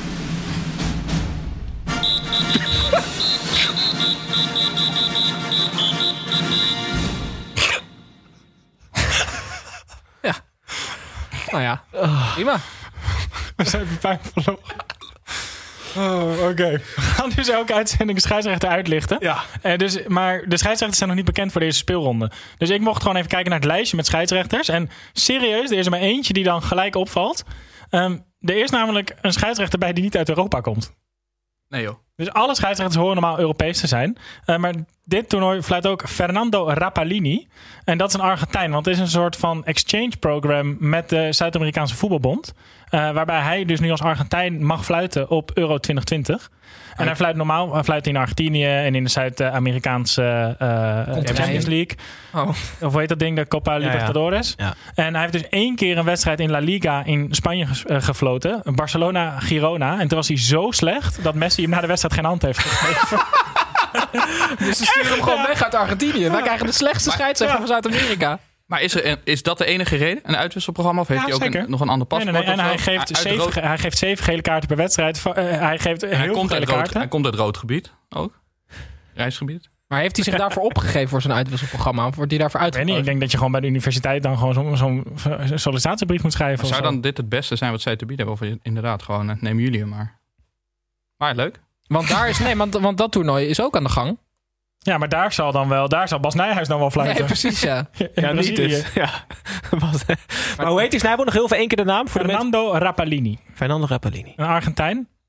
Nou ja, prima. We zijn even pijn verloren. Oké. We gaan dus elke uitzending een scheidsrechter uitlichten. Ja. Maar de scheidsrechters zijn nog niet bekend voor deze speelronde. Dus ik mocht gewoon even kijken naar het lijstje met scheidsrechters. En serieus, er is er maar eentje die dan gelijk opvalt. Er is namelijk een scheidsrechter bij die niet uit Europa komt. Nee joh. Dus alle scheidsrechters horen normaal Europees te zijn. Maar dit toernooi fluit ook Fernando Rapalini. En dat is een Argentijn. Want het is een soort van exchange program met de Zuid-Amerikaanse voetbalbond. Waarbij hij dus nu als Argentijn mag fluiten op Euro 2020. En hij fluit normaal in Argentinië en in de Zuid-Amerikaanse Champions League. Of hoe heet dat ding? De Copa Libertadores. Ja. En hij heeft dus 1 keer een wedstrijd in La Liga in Spanje gefloten. Barcelona-Girona. En toen was hij zo slecht dat Messi hem na de wedstrijd geen hand heeft gegeven. Dus ze sturen hem gewoon weg uit Argentinië. Wij krijgen de slechtste scheidsrechter van Zuid-Amerika. Maar is dat de enige reden? Een uitwisselprogramma? Of heeft hij ook nog een ander paspoort? Nee. En hij geeft 7 gele kaarten per wedstrijd. Hij geeft heel veel gele kaarten. Hij komt uit rood gebied ook. Reisgebied. Maar heeft hij zich daarvoor opgegeven voor zijn uitwisselprogramma? Of wordt hij daarvoor uitgekozen? Ik denk dat je gewoon bij de universiteit dan gewoon zo'n sollicitatiebrief moet schrijven. Zou dan dit het beste zijn wat zij te bieden hebben? Of inderdaad gewoon, neem jullie hem maar. Maar leuk. Want dat toernooi is ook aan de gang. Ja, maar daar zal Bas Nijhuis dan wel fluiten. Nee, precies, ja. Ja, niet dus. Ja. Maar hoe heet die Snijboon? Nog heel veel 1 keer de naam? Fernando Rapalini. Fernando Rapalini. Een Argentijn.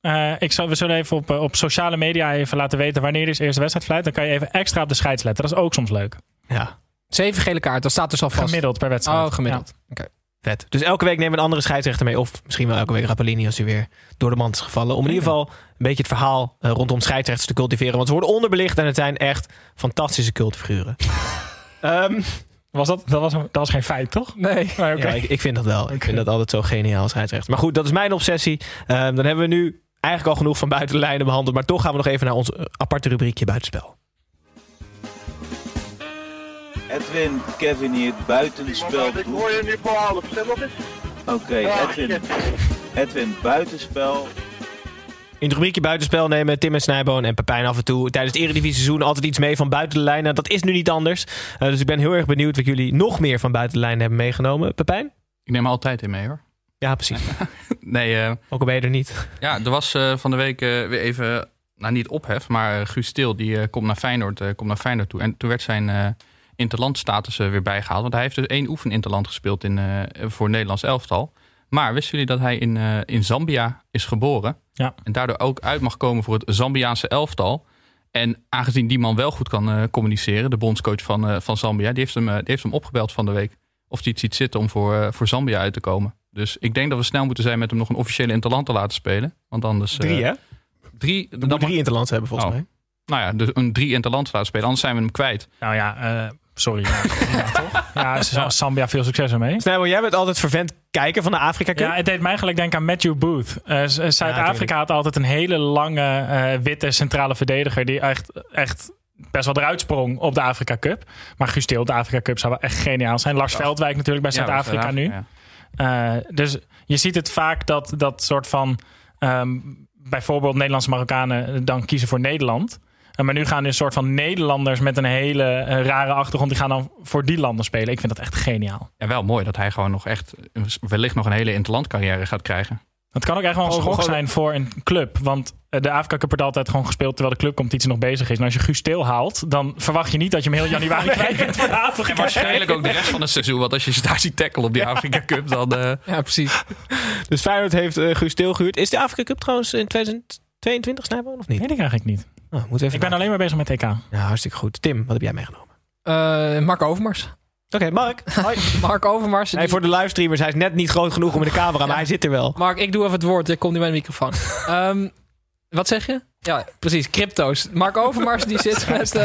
We zullen even op sociale media even laten weten wanneer is de eerste wedstrijd fluit. Dan kan je even extra op de scheids letten. Dat is ook soms leuk. Ja. 7 gele kaarten, dat staat dus al vast. Gemiddeld per wedstrijd. Oh, gemiddeld. Ja. Oké. Vet. Dus elke week nemen we een andere scheidsrechter mee. Of misschien wel elke week Rapalini als hij weer door de mand is gevallen. Om in ieder geval een beetje het verhaal rondom scheidsrechters te cultiveren. Want ze worden onderbelicht en het zijn echt fantastische cultfiguren. Dat was geen feit, toch? Nee. Maar okay. Ja, ik vind dat wel. Ik vind dat altijd zo geniaal scheidsrechter. Maar goed, dat is mijn obsessie. Dan hebben we nu eigenlijk al genoeg van buiten de lijnen behandeld. Maar toch gaan we nog even naar ons aparte rubriekje buitenspel. Edwin, Kevin hier, buitenspel. Ik hoor je nu voor half. Stem op eens. Oké, Edwin, buitenspel. In het rubriekje buitenspel nemen Tim en Snijboon en Pepijn af en toe tijdens het Eredivisie-seizoen altijd iets mee van buiten de lijnen. Dat is nu niet anders. Dus ik ben heel erg benieuwd wat jullie nog meer van buiten de lijnen hebben meegenomen. Pepijn? Ik neem er altijd in mee, hoor. Ja, precies. Nee, ook al ben je er niet. Ja, er was van de week weer even, niet ophef, maar Guus Til die komt naar Feyenoord toe. En toen werd zijn interlandstatus weer bijgehaald. Want hij heeft dus 1 oefeninterland gespeeld voor het Nederlands elftal. Maar wisten jullie dat hij in Zambia is geboren? Ja. En daardoor ook uit mag komen voor het Zambiaanse elftal. En aangezien die man wel goed kan communiceren, de bondscoach van Zambia, die heeft hem opgebeld van de week. Of hij het ziet zitten om voor Zambia uit te komen. Dus ik denk dat we snel moeten zijn met hem nog een officiële interland te laten spelen. Want anders... 3, hè? 3. Er moet 3 interlands hebben, volgens mij. Nou ja, dus een 3 interlands laten spelen. Anders zijn we hem kwijt. Nou ja, sorry. Toch? Ja, Zambia veel succes ermee. Snijboon, jij bent altijd vervent kijken van de Afrika Cup. Ja, het deed mij gelijk denken aan Matthew Booth. Zuid-Afrika had altijd een hele lange witte centrale verdediger die echt best wel eruit sprong op de Afrika Cup. Maar Guus Til, de Afrika Cup zou wel echt geniaal zijn. Lars Veldwijk natuurlijk bij Zuid-Afrika nu. Ja. Dus je ziet het vaak dat soort van bijvoorbeeld Nederlandse Marokkanen dan kiezen voor Nederland. Maar nu gaan dus soort van Nederlanders met een hele rare achtergrond, die gaan dan voor die landen spelen. Ik vind dat echt geniaal. Ja, wel mooi dat hij gewoon nog echt wellicht nog een hele interlandcarrière gaat krijgen. Het kan ook echt wel een schok zijn voor een club. Want de Afrika Cup wordt altijd gewoon gespeeld terwijl de clubcompetitie nog bezig is. En als je Guus Til haalt, dan verwacht je niet dat je hem heel januari kwijt bent voor de Afrika Cup. En waarschijnlijk ook de rest van het seizoen. Want als je ze daar ziet tackelen op die Afrika Cup, dan... Ja, precies. Dus Feyenoord heeft Guus Til gehuurd. Is de Afrika Cup trouwens in 2022, Snijboon, of niet? Weet ik eigenlijk niet. Ik ben alleen maar bezig met EK. Ja, hartstikke goed. Tim, wat heb jij meegenomen? Mark Overmars. Oké, Mark. Hoi. Mark Overmars. Hey, voor de livestreamers, hij is net niet groot genoeg om in de camera, maar hij zit er wel. Mark, ik doe even het woord. Ik kom nu bij de microfoon. Wat zeg je? Ja, precies. Crypto's. Mark Overmars die zit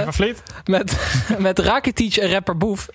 met Rakitic en rapper Boef.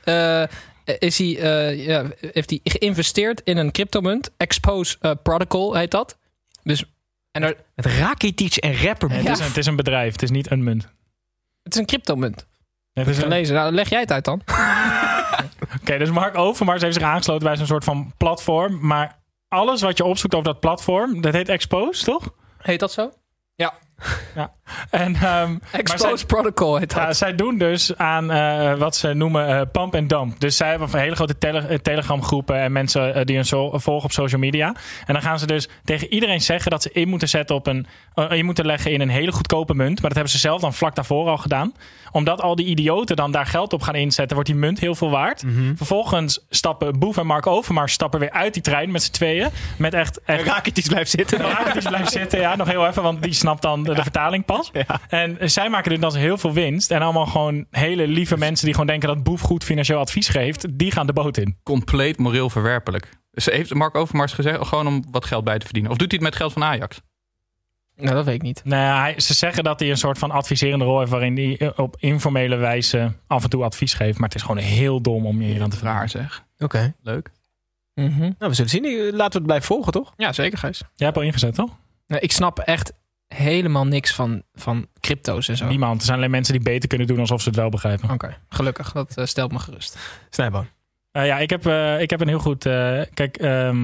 Heeft hij geïnvesteerd in een cryptomunt. Expose Protocol heet dat. Dus, met Rakitic en rapper Boef. Ja, het is een bedrijf, het is niet een munt. Het is een cryptomunt. Het is lezen. Nou, leg jij het uit dan. Oké, dus Mark Overmars heeft zich aangesloten bij zo'n soort van platform. Maar alles wat je opzoekt over dat platform, dat heet Expose, toch? Heet dat zo? Ja. En, Expose Protocol heet dat. Ja, zij doen dus aan wat ze noemen pump and dump. Dus zij hebben hele grote Telegram groepen en mensen die hun volgen op social media. En dan gaan ze dus tegen iedereen zeggen dat ze in moeten zetten in moeten leggen in een hele goedkope munt. Maar dat hebben ze zelf dan vlak daarvoor al gedaan. Omdat al die idioten dan daar geld op gaan inzetten, wordt die munt heel veel waard. Mm-hmm. Vervolgens stappen Boef en Mark Overmars weer uit die trein met z'n tweeën. Met echt Rakitic blijft zitten. Rakitic blijft zitten, ja, nog heel even, want die snapt dan de vertaling pas. Ja. En zij maken dus heel veel winst. En allemaal gewoon hele lieve mensen die gewoon denken dat Boef goed financieel advies geeft. Die gaan de boot in. Compleet moreel verwerpelijk. Ze heeft Mark Overmars gezegd gewoon om wat geld bij te verdienen. Of doet hij het met geld van Ajax? Nou, dat weet ik niet. Nee, ze zeggen dat hij een soort van adviserende rol heeft waarin hij op informele wijze af en toe advies geeft. Maar het is gewoon heel dom om je hier aan te vragen. Zeg. Oké. Leuk. Mm-hmm. Nou, we zullen zien. Laten we het blijven volgen, toch? Ja, zeker, Gijs. Jij hebt al ingezet, toch? Nee, ik snap echt helemaal niks van crypto's en zo. Niemand. Er zijn alleen mensen die beter kunnen doen alsof ze het wel begrijpen. Oké, gelukkig. Dat stelt me gerust. Snijboon. Ik heb een heel goed... Kijk,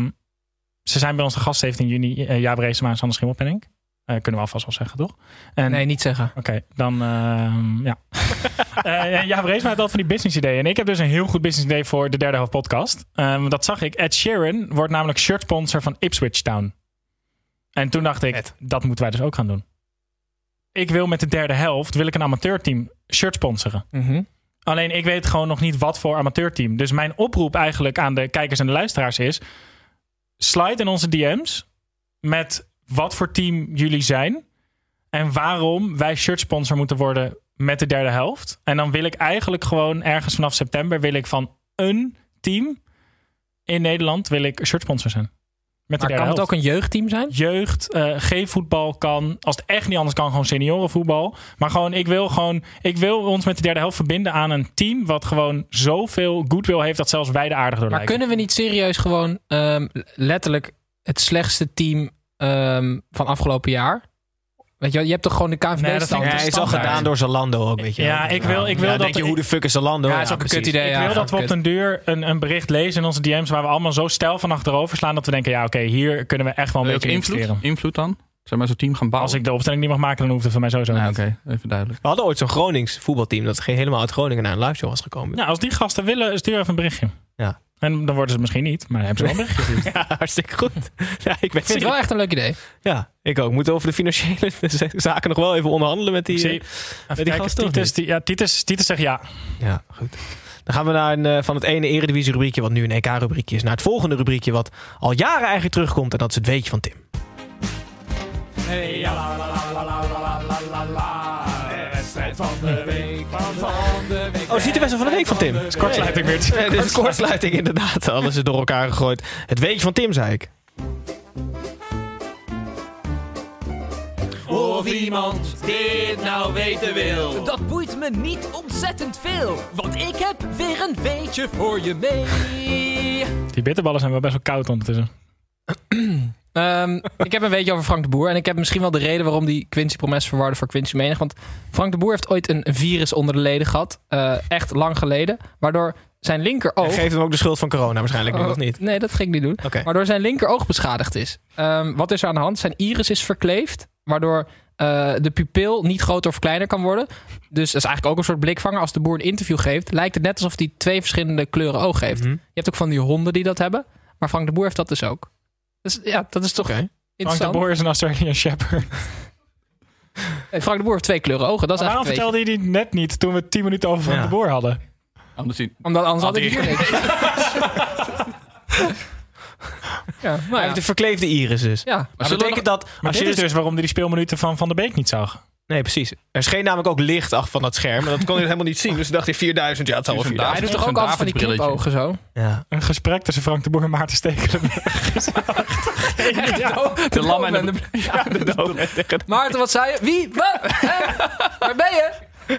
ze zijn bij ons de gast 17 juni. Jaap Reesema en Sander Schimmelpenninck. Kunnen we alvast wel zeggen, toch? Nee, niet zeggen. Oké, dan ja. Jaap Reesema heeft altijd van die business ideeën. En ik heb dus een heel goed business idee voor de derde helft podcast. Dat zag ik. Ed Sheeran wordt namelijk shirtsponsor van Ipswich Town. En toen dacht ik, dat moeten wij dus ook gaan doen. Ik wil met de derde helft een amateurteam shirt sponsoren. Mm-hmm. Alleen ik weet gewoon nog niet wat voor amateurteam. Dus mijn oproep eigenlijk aan de kijkers en de luisteraars is: slide in onze DM's met wat voor team jullie zijn. En waarom wij shirtsponsor moeten worden met de derde helft. En dan wil ik eigenlijk gewoon ergens vanaf september... wil ik van een team in Nederland wil ik shirtsponsor zijn. Met de Maar kan het ook een jeugdteam zijn? Jeugd, G-voetbal kan. Als het echt niet anders kan, gewoon seniorenvoetbal. Maar gewoon, ik wil ons met de derde helft verbinden aan een team... wat gewoon zoveel goodwill heeft dat zelfs wij de aardig door Maar lijken. kunnen we niet serieus gewoon letterlijk het slechtste team van afgelopen jaar... Weet je hebt toch gewoon de KNVB Nee, dat vind ik Ja, hij is al gedaan door Zalando ook, weet je. Ja, ik wil dat... denk je, hoe de fuck is Zalando? Ja, dat is ook een kut idee. Ik wil dat we op den duur een bericht lezen in onze DM's... waar we allemaal zo stijl van achterover slaan... dat we denken, oké, hier kunnen we echt wel een beetje investeren. Invloed dan? Zijn maar zo'n team gaan bouwen? Als ik de opstelling niet mag maken, dan hoeft het voor mij sowieso niet. Oké, even duidelijk. We hadden ooit zo'n Gronings voetbalteam... dat helemaal uit Groningen naar een live show was gekomen. Ja, als die gasten willen, stuur even een berichtje. Ja. En dan worden ze het misschien niet, maar dan hebben ze wel een berichtje. Ja, hartstikke goed. Ja, ik vind het wel echt een leuk idee. Ja, ik ook. We moeten over de financiële zaken nog wel even onderhandelen met die, met die gasten. Titus zegt ja. Ja, goed. Dan gaan we naar van het ene eredivisie rubriekje... wat nu een EK-rubriekje is... naar het volgende rubriekje... wat al jaren eigenlijk terugkomt... en dat is het weetje van Tim. Hey, ja, la, la, la, la, la, la, la, la. De wedstrijd van de week, van de week. Oh, is niet de wedstrijd van de week van Tim? Het is kortsluiting weer. Dit is kortsluiting, inderdaad. Alles is door elkaar gegooid. Het weetje van Tim, zei ik. Of iemand dit nou weten wil. Dat boeit me niet ontzettend veel, want ik heb weer een weetje voor je mee. Die bitterballen zijn wel best wel koud ondertussen. Ik heb een weetje over Frank de Boer. En ik heb misschien wel de reden waarom die Quincy Promes verwarde voor Quincy Menig. Want Frank de Boer heeft ooit een virus onder de leden gehad. Echt lang geleden. Waardoor zijn linkeroog... Geeft hem ook de schuld van corona waarschijnlijk nu, of niet? Nee, dat ging ik niet doen. Okay. Waardoor zijn linkeroog beschadigd is. Wat is er aan de hand? Zijn iris is verkleefd. Waardoor de pupil niet groter of kleiner kan worden. Dus dat is eigenlijk ook een soort blikvanger. Als de Boer een interview geeft, lijkt het net alsof hij 2 verschillende kleuren oog heeft. Je hebt ook van die honden die dat hebben. Maar Frank de Boer heeft dat dus ook. Dus ja, dat is toch interessant. Frank de Boer is een Australian Shepherd. Hey, Frank de Boer heeft 2 kleuren ogen. Dat is waarom vertelde je die net niet toen we 10 minuten over Frank de Boer hadden? Omdat anders had ik hier niks. Ja, hij heeft een verkleefde iris dus. Ja. Maar betekent dat... Maar dit is dus waarom hij die speelminuten van Van der Beek niet zag. Nee, precies. Er scheen namelijk ook licht achter van dat scherm. En dat kon je helemaal niet zien. Dus dacht hij 4000. Ja, het zal wel 4000. Hij doet toch ook altijd van die knipogen zo? Ja. Een gesprek tussen Frank de Boer en Maarten Stekelenburg. De lam en de... Ja, de doof. Maarten, wat zei je? Wie? Wat? Waar ben je?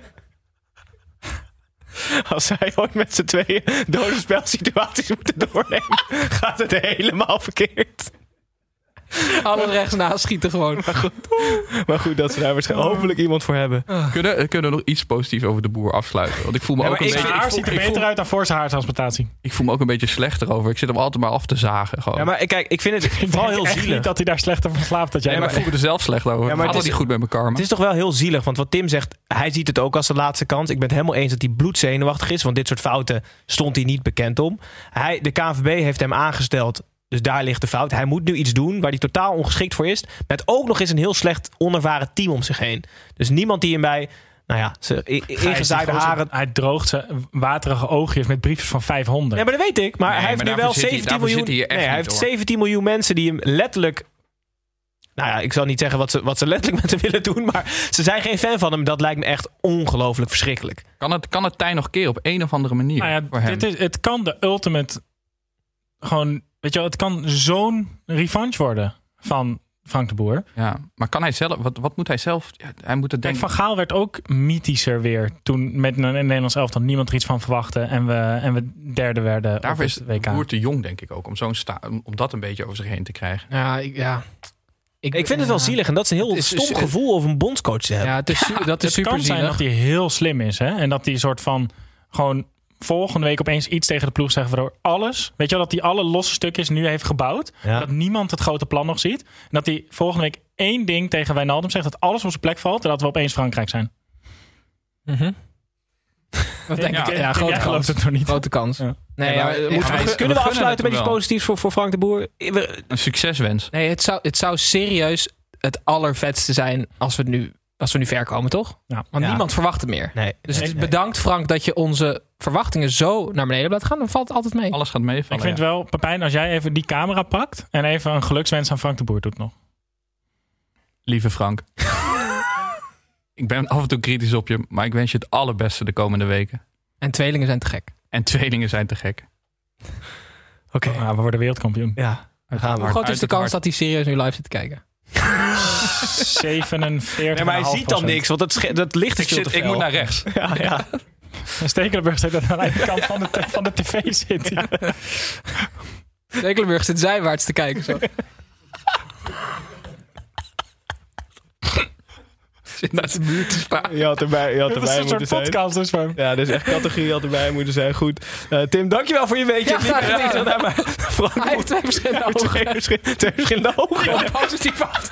Als zij ooit met z'n tweeën dodenspelsituaties moeten doornemen, gaat het helemaal verkeerd. Alle rechts naast schieten gewoon. Maar goed, dat ze daar waarschijnlijk hopelijk iemand voor hebben. Kunnen we nog iets positiefs over de Boer afsluiten? Want ik voel me ook een beetje... Zijn haar ziet er beter uit dan voor zijn haartransplantatie. Ik voel me ook een beetje slechter over. Ik zit hem altijd maar af te zagen. Gewoon. Ja, maar kijk, ik vind het vooral heel zielig. Niet dat hij daar slechter van slaapt. Dat jij maar ik voel me er zelf slecht over. Ja, maar het is niet goed met mijn karma. Het is toch wel heel zielig. Want wat Tim zegt, hij ziet het ook als de laatste kans. Ik ben het helemaal eens dat hij bloedzenuwachtig is. Want dit soort fouten stond hij niet bekend om. De KNVB heeft hem aangesteld. Dus daar ligt de fout. Hij moet nu iets doen waar hij totaal ongeschikt voor is. Met ook nog eens een heel slecht onervaren team om zich heen. Dus niemand die hem bij... Nou ja, zijn ingezaaide haren... Hij droogt zijn waterige oogjes met briefjes van 500. Ja, maar dat weet ik. Maar hij heeft nu wel 17 miljoen... hij heeft 17 miljoen mensen die hem letterlijk... Nou ja, ik zal niet zeggen wat ze letterlijk met hem willen doen. Maar ze zijn geen fan van hem. Dat lijkt me echt ongelooflijk verschrikkelijk. Kan het tij nog keren op een of andere manier? Nou ja, voor hem? Het kan de ultimate... Gewoon... Weet je wel, het kan zo'n revanche worden van Frank de Boer. Ja, maar kan hij zelf... Wat moet hij zelf... Ja, hij moet het denken. Van Gaal werd ook mythischer weer. Toen met een Nederlands elftal niemand er iets van verwachtte. En we derde werden. Daarvoor is WK. Boer te jong, denk ik ook. Om dat een beetje over zich heen te krijgen. Ik vind het wel zielig. En dat is een heel stom gevoel over een bondscoach te hebben. Ja, dat is super kan zijn zielig. dat hij heel slim is. Hè? En dat hij een soort van... gewoon volgende week opeens iets tegen de ploeg zeggen... waardoor alles... Weet je wel, dat hij alle losse stukjes nu heeft gebouwd. Ja. Dat niemand het grote plan nog ziet. En dat hij volgende week 1 ding tegen Wijnaldum zegt... dat alles op zijn plek valt en dat we opeens Frankrijk zijn. Dat denk ik. Ja, grote kans. Het nog niet. Grote kans. Ja. Kunnen we afsluiten met iets positiefs voor Frank de Boer? Een succeswens. Nee, het zou serieus het allervetste zijn als we nu ver komen, toch? Ja. Want niemand verwacht het meer. Nee. Dus bedankt Frank dat je onze verwachtingen zo naar beneden laat gaan. Dan valt het altijd mee. Alles gaat meevallen. Ik vind wel, Pepijn, als jij even die camera pakt... en even een gelukswens aan Frank de Boer doet nog. Lieve Frank. Ik ben af en toe kritisch op je, maar ik wens je het allerbeste de komende weken. En tweelingen zijn te gek. Oké. We worden wereldkampioen. Ja. Hoe groot is de kans dat hij serieus nu live zit te kijken? 47. Nee, maar hij ziet dan niks, want dat licht is veel te fel. Ik moet naar rechts. Ja. Stekelenburg zit aan de kant van de tv zit. Stekelenburg zit zijwaarts te kijken. Zo. Zit naar de muur te sparen. Je had erbij moeten zijn. Dat is een soort podcast dus van. Ja, dus echt categorie had erbij moeten zijn. Goed. Tim, dankjewel voor je weetje. Ja, graag gedaan. Frank, hij heeft 2 verschillende ogen. Twee verschillende ogen. Ja, positief uit.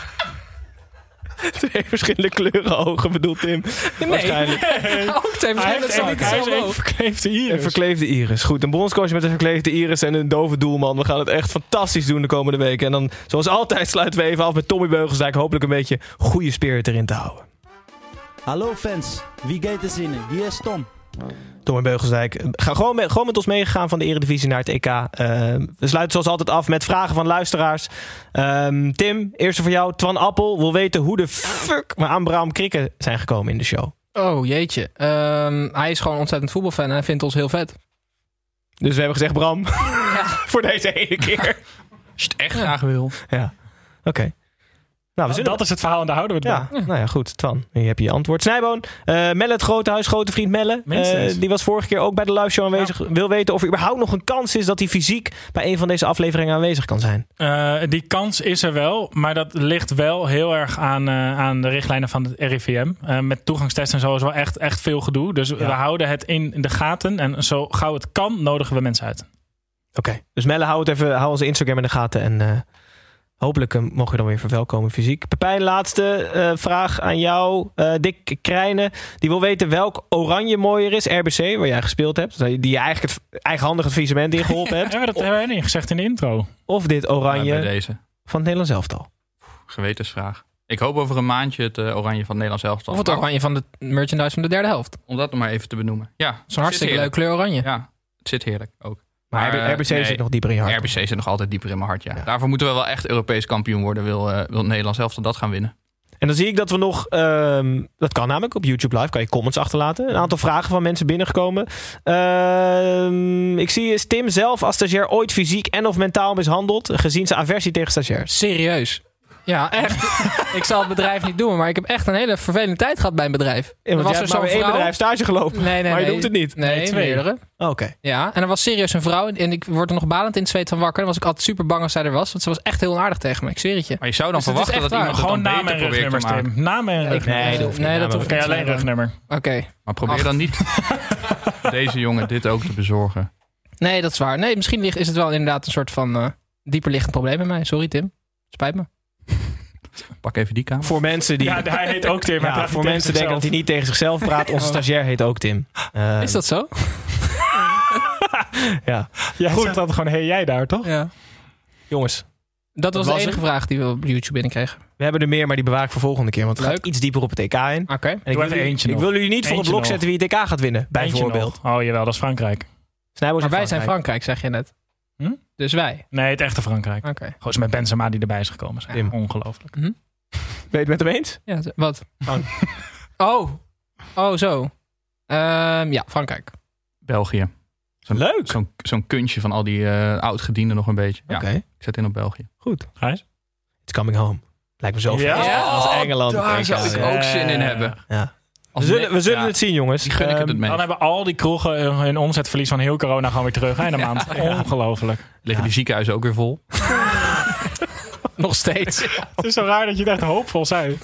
2 verschillende kleuren ogen bedoelt Tim. Nee. Waarschijnlijk. Ook 2 verschillende Hij is een verkleefde iris. Een verkleefde iris. Goed, een bondscoach met een verkleefde iris en een dove doelman. We gaan het echt fantastisch doen de komende weken. En dan, zoals altijd, sluiten we even af met Tommy Beugelsdijk. Hopelijk een beetje goede spirit erin te houden. Hallo fans, wie gaat er zinnen? Hier is Tom. Tommy Beugelsdijk. Ga gewoon met ons meegegaan van de Eredivisie naar het EK. We sluiten zoals altijd af met vragen van luisteraars. Tim, eerste voor jou. Twan Appel wil weten hoe de fuck we aan Bram Krikke zijn gekomen in de show. Oh, jeetje. Hij is gewoon ontzettend voetbalfan en hij vindt ons heel vet. Dus we hebben gezegd Bram, voor deze ene keer. Als je het echt graag wil. Ja, oké. Nou, dat is het verhaal en daar houden we het bij. Nou ja, goed. Twan, hier heb je je antwoord. Snijboon, Melle het Grotehuis, grote vriend Melle. Die was vorige keer ook bij de live show aanwezig. Ja. Wil weten of er überhaupt nog een kans is dat hij fysiek bij een van deze afleveringen aanwezig kan zijn. Die kans is er wel, maar dat ligt wel heel erg aan de richtlijnen van het RIVM. Met toegangstesten en zo is wel echt veel gedoe. Dus we houden het in de gaten. En zo gauw het kan, nodigen we mensen uit. Oké. Dus Melle, hou onze Instagram in de gaten en... hopelijk mogen we dan weer verwelkomen fysiek. Pepijn, laatste vraag aan jou. Dick Krijnen, die wil weten welk oranje mooier is. RBC, waar jij gespeeld hebt. Die je eigenlijk het eigenhandig het faillissement in geholpen hebt. Ja, dat hebben wij niet gezegd in de intro. Of dit oranje bij deze. van het Nederlands elftal. Gewetensvraag. Ik hoop over een maandje het oranje van het Nederlands elftal. Of het oranje van de merchandise van de derde helft. Om dat nog maar even te benoemen. Ja, zo'n hartstikke leuk kleur oranje. Ja, het zit heerlijk ook. Maar RBC zit nog dieper in je hart. RBC zit nog altijd dieper in mijn hart, ja. Daarvoor moeten we wel echt Europees kampioen worden. Wil het Nederlands elftal dat gaan winnen. En dan zie ik dat we nog... dat kan namelijk op YouTube Live. Kan je comments achterlaten. Een aantal vragen van mensen binnengekomen. Ik zie is Tim zelf als stagiair ooit fysiek en of mentaal mishandeld. Gezien zijn aversie tegen stagiairs. Serieus? Ja, echt. Ik zal het bedrijf niet doen, maar ik heb echt een hele vervelende tijd gehad bij een bedrijf. Ja, want was je hebt maar één bedrijf stage gelopen. Nee, maar je doet het niet. Nee, meerdere. Oké. Ja, en er was serieus een vrouw en ik word er nog balend in het zweet van wakker. Dan was ik altijd super bang als zij er was, want ze was echt heel onaardig tegen me. Ik zweer het je. Maar je zou dan verwachten dat iemand gewoon het dan naam en beter probeert te maken. Naam en rugnummer. Nee, dat hoeft niet. Alleen rugnummer. Oké. Maar probeer dan niet deze jongen dit ook te bezorgen. Nee, dat is waar. Nee, misschien is het wel inderdaad een soort van dieperliggend probleem bij mij. Sorry Tim. Spijt me. Pak even die kamer. Voor mensen die... Ja, hij heet ook Tim. Ja, voor mensen denken dat hij niet tegen zichzelf praat. Onze stagiair heet ook Tim. Is dat zo? Ja. Jij zegt altijd gewoon, hey jij daar, toch? Ja. Jongens. Dat was de enige vraag die we op YouTube binnenkregen. We hebben er meer, maar die bewaak ik voor volgende keer. Want het gaat iets dieper op het EK in. Oké. Ik wil jullie niet voor het blok zetten wie het EK gaat winnen. Bijvoorbeeld. Oh jawel, dat is Frankrijk. Maar wij zijn Frankrijk, zeg je net. Dus wij. Nee, het echte Frankrijk. Oké. Gewoon met Benzema die erbij is gekomen. Zijn. Ongelooflijk. Ben je het met hem eens? Ja, wat? Oh, zo. Ja, Frankrijk. België. Leuk. Zo'n kunstje van al die oud-gedienden nog een beetje. Ja, Oké. ik zet in op België. Goed. Gijs? It's coming home. Lijkt me zo Ja? vet. Als Engeland. Daar zou ik ook zin in hebben. Ja. We zullen het zien, jongens. Die gun ik het mee. Dan hebben al die kroegen hun omzetverlies van heel corona gewoon weer terug. Hè, in een maand. Ongelooflijk. Liggen die ziekenhuizen ook weer vol? Nog steeds. Het is zo raar dat je het echt hoopvol zei.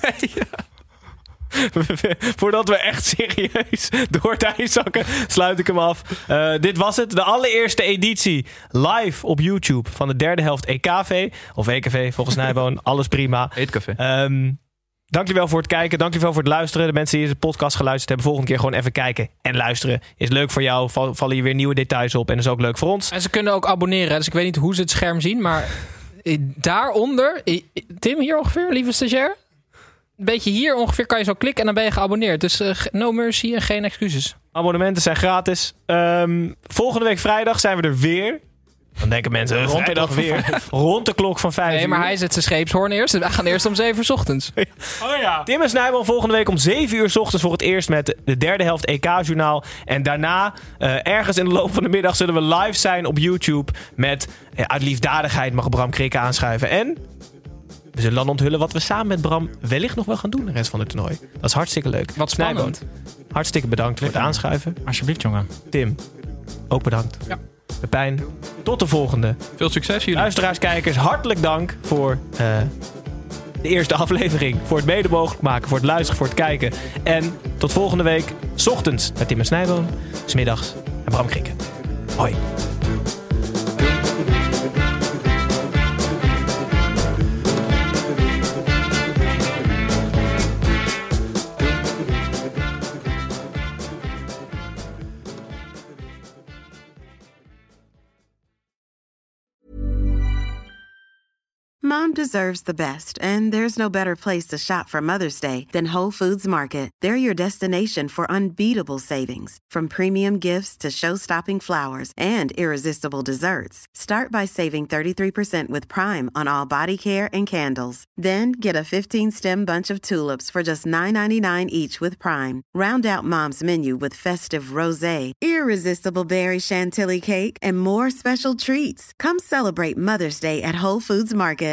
Voordat we echt serieus door het ijs zakken, sluit ik hem af. Dit was het. De allereerste editie live op YouTube van de derde helft EKV. Of EKV, volgens Nijboon. Alles prima. Eetcafé. Dank je wel voor het kijken. Dank je wel voor het luisteren. De mensen die deze podcast geluisterd hebben, volgende keer gewoon even kijken en luisteren. Is leuk voor jou. Vallen hier weer nieuwe details op. En is ook leuk voor ons. En ze kunnen ook abonneren. Dus ik weet niet hoe ze het scherm zien. Maar daaronder, Tim hier ongeveer, lieve stagiair. Een beetje hier ongeveer kan je zo klikken en dan ben je geabonneerd. Dus no mercy en geen excuses. Abonnementen zijn gratis. Volgende week vrijdag zijn we er weer. Dan denken mensen, vrijdag weer rond de klok van 5 uur. Nee, maar hij zet zijn scheepshoorn eerst. Wij gaan eerst om 7 uur 's ochtends. Oh ja. Tim en Snijboom volgende week om 7 uur 's ochtends voor het eerst met de derde helft EK-journaal. En daarna, ergens in de loop van de middag, zullen we live zijn op YouTube met uit liefdadigheid mag Bram Krikke aanschuiven. En we zullen dan onthullen wat we samen met Bram wellicht nog wel gaan doen de rest van het toernooi. Dat is hartstikke leuk. Wat spannend. Snijboom, hartstikke bedankt voor het aanschuiven. Alsjeblieft, jongen. Tim, ook bedankt. Ja. Pepijn, tot de volgende. Veel succes jullie. Luisteraars, kijkers, hartelijk dank voor de eerste aflevering. Voor het mede mogelijk maken, voor het luisteren, voor het kijken. En tot volgende week, 's ochtends met Tim en Snijboom, 's middags en Bram Krikke. Hoi. Mom deserves the best, and there's no better place to shop for Mother's Day than Whole Foods Market. They're your destination for unbeatable savings, from premium gifts to show-stopping flowers and irresistible desserts. Start by saving 33% with Prime on all body care and candles. Then get a 15-stem bunch of tulips for just $9.99 each with Prime. Round out Mom's menu with festive rosé, irresistible berry chantilly cake, and more special treats. Come celebrate Mother's Day at Whole Foods Market.